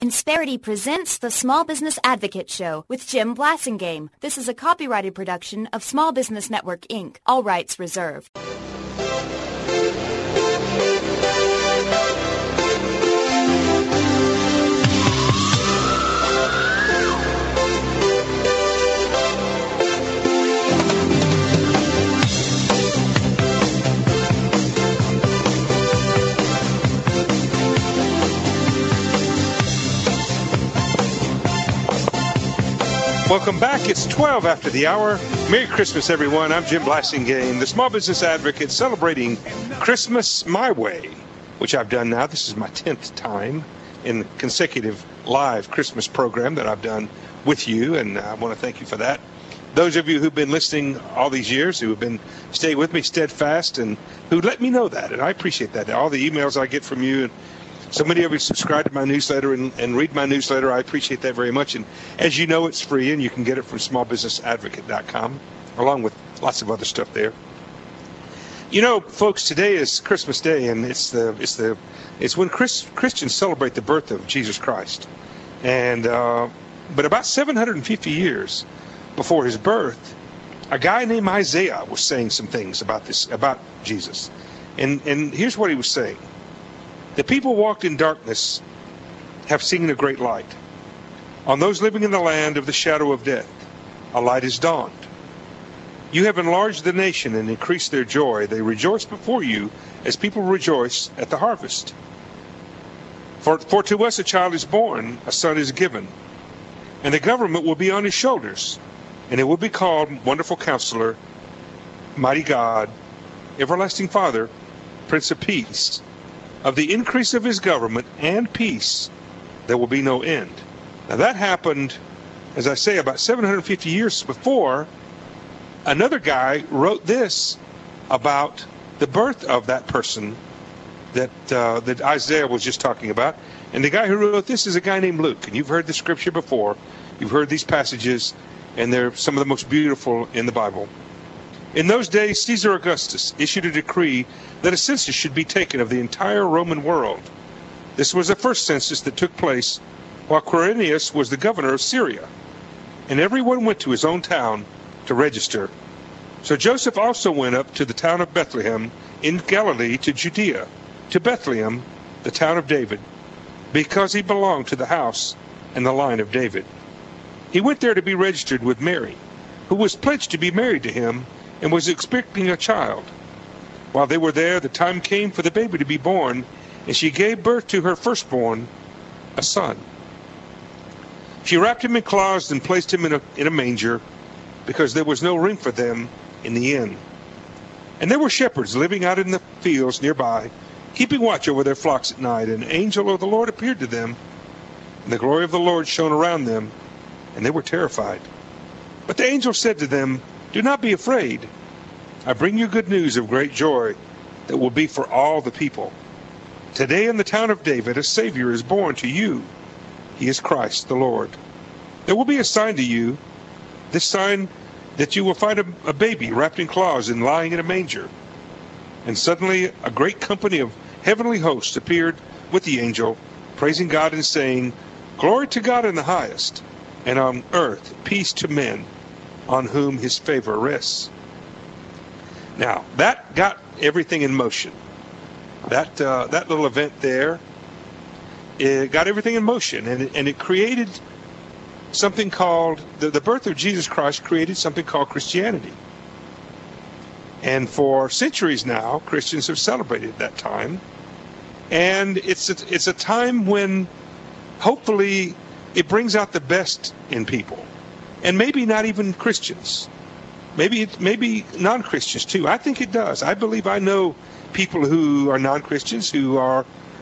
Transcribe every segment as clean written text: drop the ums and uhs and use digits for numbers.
Insperity presents the Small Business Advocate Show with Jim Blasingame. This is a copyrighted production of Small Business Network, Inc. All rights reserved. Welcome back. It's 12 after the hour. Merry Christmas, everyone. I'm Jim Blasingame, the Small Business Advocate, celebrating Christmas my way, which I've done now. This is my 10th time in consecutive live Christmas program that I've done with you, and I want to thank you for that. Those of you who've been listening all these years, who have been staying with me steadfast, and who let me know that, and I appreciate that. All the emails I get from you, and so many of you subscribe to my newsletter and read my newsletter. I appreciate that very much. And as you know, it's free, and you can get it from smallbusinessadvocate.com, along with lots of other stuff there. You know, folks, today is Christmas Day, and it's when Christians celebrate the birth of Jesus Christ. And but about 750 years before his birth, a guy named Isaiah was saying some things about Jesus. And here's what he was saying. The people walked in darkness have seen a great light. On those living in the land of the shadow of death, a light has dawned. You have enlarged the nation and increased their joy. They rejoice before you as people rejoice at the harvest. For to us a child is born, a son is given, and the government will be on his shoulders, and it will be called Wonderful Counselor, Mighty God, Everlasting Father, Prince of Peace. Of the increase of his government and peace, there will be no end. Now that happened, as I say, about 750 years before. Another guy wrote this about the birth of that person that Isaiah was just talking about. And the guy who wrote this is a guy named Luke. And you've heard the scripture before. You've heard these passages, and they're some of the most beautiful in the Bible. In those days, Caesar Augustus issued a decree that a census should be taken of the entire Roman world. This was the first census that took place while Quirinius was the governor of Syria, and everyone went to his own town to register. So Joseph also went up to the town of Bethlehem in Galilee to Judea, to Bethlehem, the town of David, because he belonged to the house and the line of David. He went there to be registered with Mary, who was pledged to be married to him and was expecting a child. While they were there, the time came for the baby to be born, and she gave birth to her firstborn, a son. She wrapped him in cloths and placed him in a manger, because there was no room for them in the inn. And there were shepherds living out in the fields nearby, keeping watch over their flocks at night. And an angel of the Lord appeared to them, and the glory of the Lord shone around them, and they were terrified. But the angel said to them, "Do not be afraid. I bring you good news of great joy that will be for all the people. Today in the town of David a Savior is born to you. He is Christ the Lord. There will be a sign to you, this sign that you will find a baby wrapped in cloths and lying in a manger." And suddenly a great company of heavenly hosts appeared with the angel, praising God and saying, "Glory to God in the highest, and on earth peace to men on whom his favor rests." Now, that got everything in motion. That little event there, it got everything in motion, and it created something called, the birth of Jesus Christ created something called Christianity. And for centuries now, Christians have celebrated that time. And it's a time when, hopefully, it brings out the best in people. And maybe not even Christians. Maybe non-Christians too. I think it does. I believe I know people who are non-Christians who are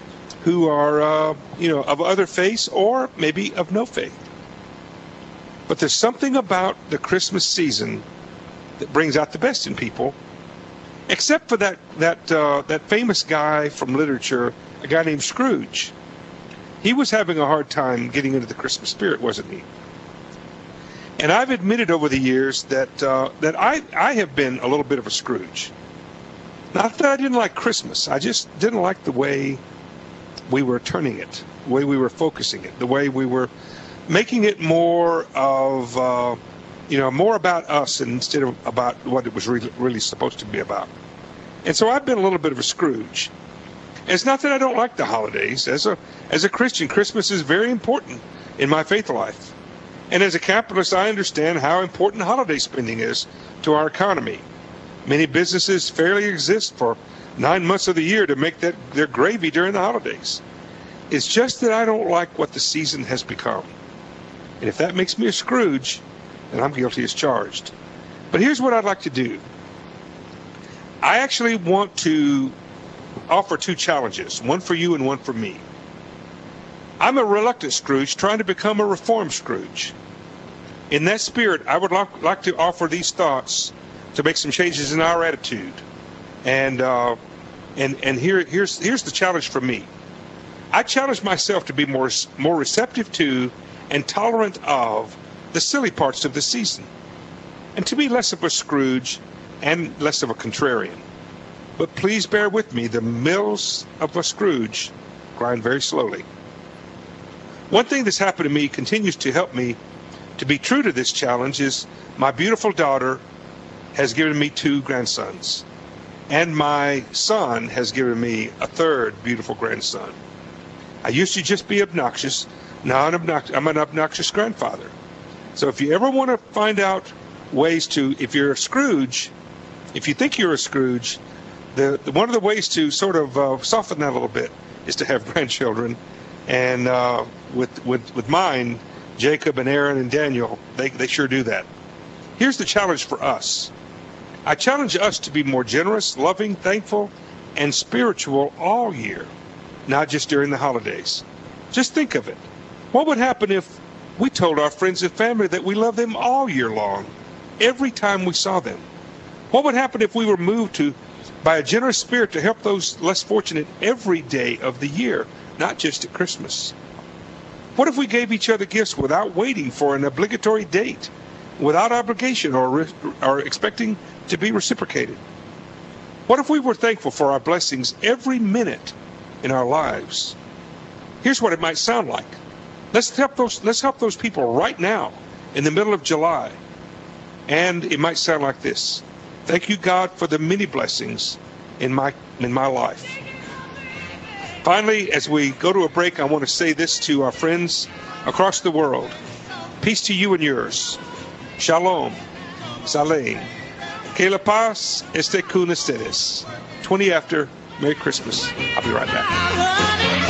of other faiths or maybe of no faith. But there's something about the Christmas season that brings out the best in people, except for that famous guy from literature, a guy named Scrooge. He was having a hard time getting into the Christmas spirit, wasn't he? And I've admitted over the years that I have been a little bit of a Scrooge. Not that I didn't like Christmas. I just didn't like the way we were turning it, the way we were focusing it, the way we were making it more of, more about us instead of about what it was really supposed to be about. And so I've been a little bit of a Scrooge. And it's not that I don't like the holidays. As a Christian, Christmas is very important in my faith life. And as a capitalist, I understand how important holiday spending is to our economy. Many businesses fairly exist for 9 months of the year to make their gravy during the holidays. It's just that I don't like what the season has become. And if that makes me a Scrooge, then I'm guilty as charged. But here's what I'd like to do. I actually want to offer 2 challenges, one for you and one for me. I'm a reluctant Scrooge trying to become a reformed Scrooge. In that spirit, I would like to offer these thoughts to make some changes in our attitude. And here's the challenge for me. I challenge myself to be more receptive to and tolerant of the silly parts of the season, and to be less of a Scrooge and less of a contrarian. But please bear with me, the mills of a Scrooge grind very slowly. One thing that's happened to me continues to help me to be true to this challenge is my beautiful daughter has given me 2 grandsons, and my son has given me a 3rd beautiful grandson. I used to just be obnoxious. Now I'm an obnoxious grandfather. So if you ever want to find out ways to, if you're a Scrooge, if you think you're a Scrooge, one of the ways to sort of soften that a little bit is to have grandchildren. And with mine, Jacob and Aaron and Daniel, they sure do that. Here's the challenge for us. I challenge us to be more generous, loving, thankful, and spiritual all year, not just during the holidays. Just think of it. What would happen if we told our friends and family that we love them all year long, every time we saw them? What would happen if we were moved by a generous spirit to help those less fortunate every day of the year, not just at Christmas? What if we gave each other gifts without waiting for an obligatory date, without obligation or expecting to be reciprocated? What if we were thankful for our blessings every minute in our lives? Here's what it might sound like. Let's help those people right now in the middle of July. And it might sound like this. Thank you, God, for the many blessings in my life. Finally, as we go to a break, I want to say this to our friends across the world. Peace to you and yours. Shalom. Salem. Que la paz esté con ustedes. 20 after. Merry Christmas. I'll be right back.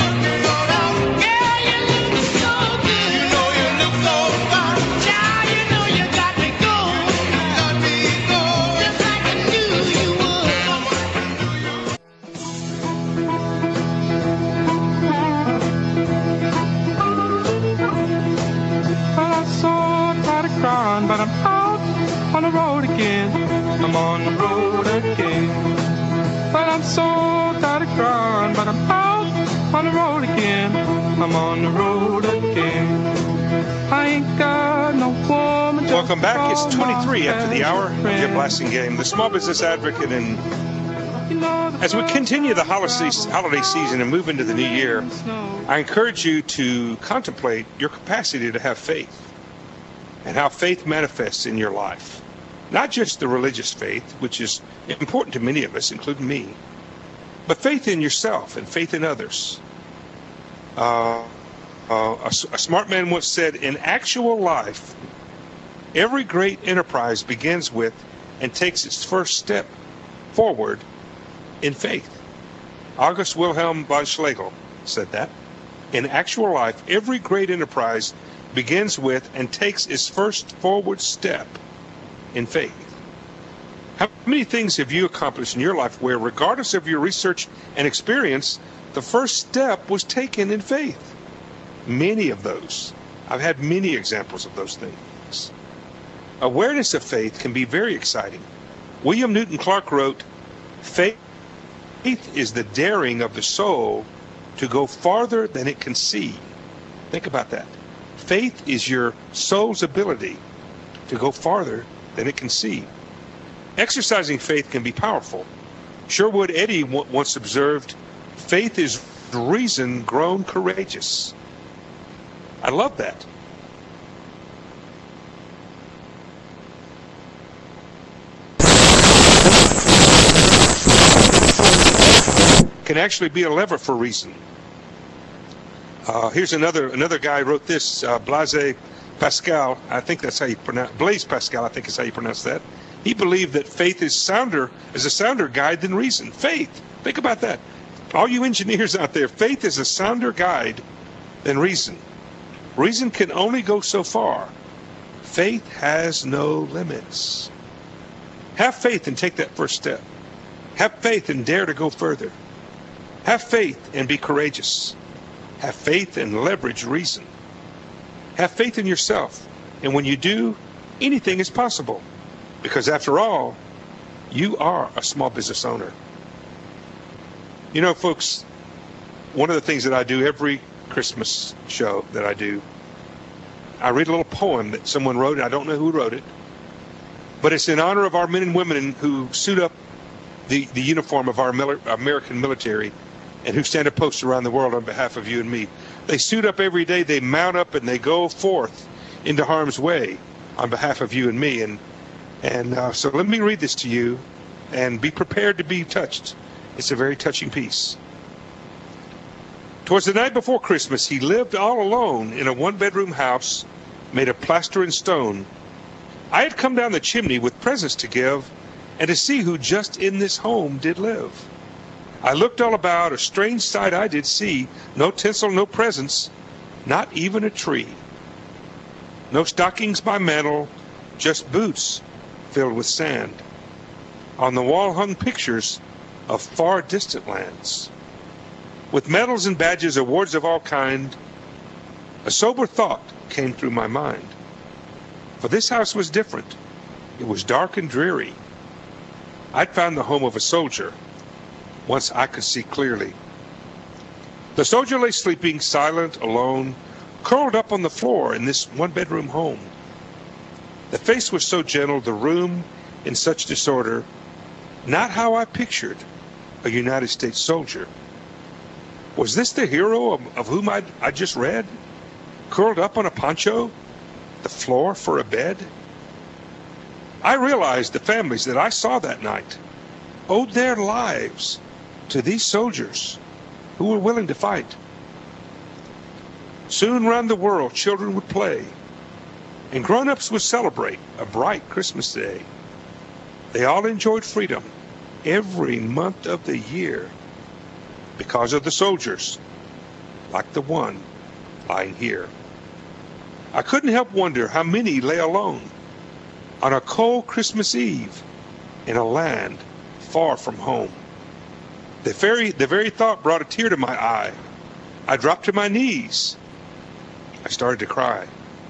But I'm out on the road again. I'm on the road again. But I'm so tired of crying. But I'm out on the road again. I'm on the road again. I ain't got no woman. Welcome back. It's 23 after the hour. Jim Blasingame, the Small Business Advocate, and as we continue the holiday season and move into the new year, I encourage you to contemplate your capacity to have faith and how faith manifests in your life. Not just the religious faith, which is important to many of us, including me, but faith in yourself and faith in others. A smart man once said, in actual life, every great enterprise begins with and takes its first step forward in faith. August Wilhelm von Schlegel said that. In actual life, every great enterprise begins with and takes its first forward step in faith. How many things have you accomplished in your life where, regardless of your research and experience, the first step was taken in faith? Many of those. I've had many examples of those things. Awareness of faith can be very exciting. William Newton Clark wrote, faith is the daring of the soul to go farther than it can see. Think about that. Faith is your soul's ability to go farther than it can see. Exercising faith can be powerful. Sherwood Eddy once observed, faith is reason grown courageous. I love that. Can actually be a lever for reason. Here's another guy wrote this, Blaise Pascal. I think that's how you pronounce Blaise Pascal. I think is how you pronounce that. He believed that faith is a sounder guide than reason. Faith. Think about that. All you engineers out there, faith is a sounder guide than reason. Reason can only go so far. Faith has no limits. Have faith and take that first step. Have faith and dare to go further. Have faith and be courageous. Have faith and leverage reason. Have faith in yourself. And when you do, anything is possible. Because after all, you are a small business owner. You know, folks, one of the things that I do every Christmas show that I do, I read a little poem that someone wrote. I don't know who wrote it. But it's in honor of our men and women who suit up the uniform of our American military and who stand at posts around the world on behalf of you and me. They suit up every day, they mount up, and they go forth into harm's way on behalf of you and me. And so let me read this to you, and be prepared to be touched. It's a very touching piece. Towards the night before Christmas, he lived all alone in a one-bedroom house made of plaster and stone. I had come down the chimney with presents to give, and to see who just in this home did live. I looked all about, a strange sight I did see, no tinsel, no presents, not even a tree. No stockings by mantel, just boots filled with sand. On the wall hung pictures of far distant lands. With medals and badges, awards of all kind, a sober thought came through my mind. For this house was different. It was dark and dreary. I'd found the home of a soldier. Once I could see clearly. The soldier lay sleeping, silent, alone, curled up on the floor in this one-bedroom home. The face was so gentle, the room in such disorder, not how I pictured a United States soldier. Was this the hero of whom I just read? Curled up on a poncho, the floor for a bed? I realized the families that I saw that night owed their lives to these soldiers who were willing to fight. Soon round the world children would play, and grown-ups would celebrate a bright Christmas day. They all enjoyed freedom every month of the year because of the soldiers, like the one lying here. I couldn't help wonder how many lay alone on a cold Christmas Eve in a land far from home. The very thought brought a tear to my eye. I dropped to my knees. I started to cry.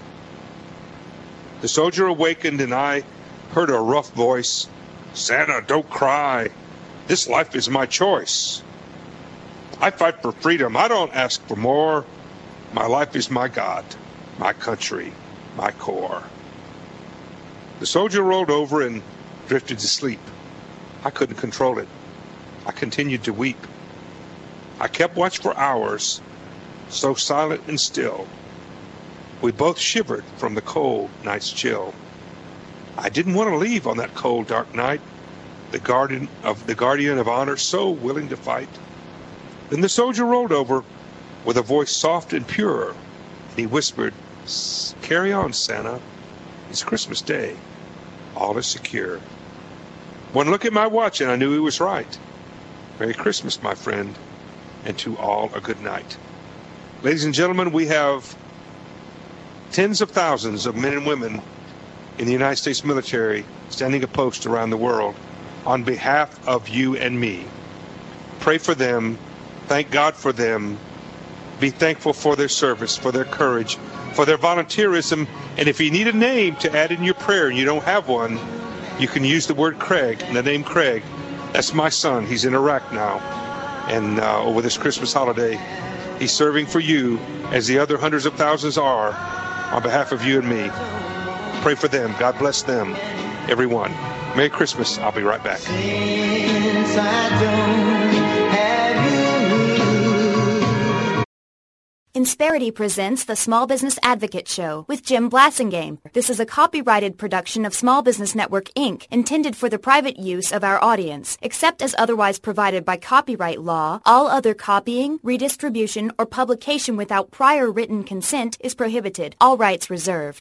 The soldier awakened, and I heard a rough voice. Santa, don't cry. This life is my choice. I fight for freedom. I don't ask for more. My life is my God, my country, my core. The soldier rolled over and drifted to sleep. I couldn't control it. I continued to weep. I kept watch for hours, so silent and still. We both shivered from the cold night's chill. I didn't want to leave on that cold, dark night, the guardian of honor so willing to fight. Then the soldier rolled over with a voice soft and pure, and he whispered, "Carry on, Santa. It's Christmas Day. All is secure." One look at my watch and I knew he was right. Merry Christmas, my friend, and to all a good night. Ladies and gentlemen, we have tens of thousands of men and women in the United States military standing a post around the world on behalf of you and me. Pray for them. Thank God for them. Be thankful for their service, for their courage, for their volunteerism. And if you need a name to add in your prayer and you don't have one, you can use the word Craig, the name Craig. That's my son. He's in Iraq now. And over this Christmas holiday, he's serving for you as the other hundreds of thousands are on behalf of you and me. Pray for them. God bless them, everyone. Merry Christmas. I'll be right back. Since I don't have you, Insperity presents the Small Business Advocate Show with Jim Blasingame. This is a copyrighted production of Small Business Network, Inc., intended for the private use of our audience. Except as otherwise provided by copyright law, all other copying, redistribution, or publication without prior written consent is prohibited. All rights reserved.